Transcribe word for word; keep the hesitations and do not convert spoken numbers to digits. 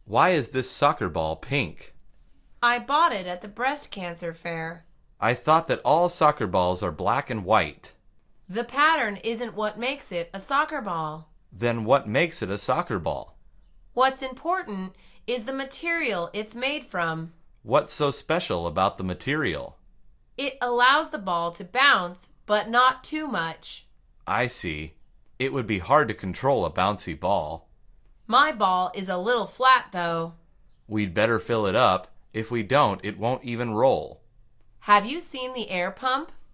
Why is this soccer ball pink? I bought it at the breast cancer fair. I thought that all soccer balls are black and white. The pattern isn't what makes it a soccer ball. Then what makes it a soccer ball? What's important is the material it's made from. What's so special about the material? It allows the ball to bounce, but not too much. I see. It would be hard to control a bouncy ball. My ball is a little flat, though. We'd better fill it up. If we don't, it won't even roll. Have you seen the air pump?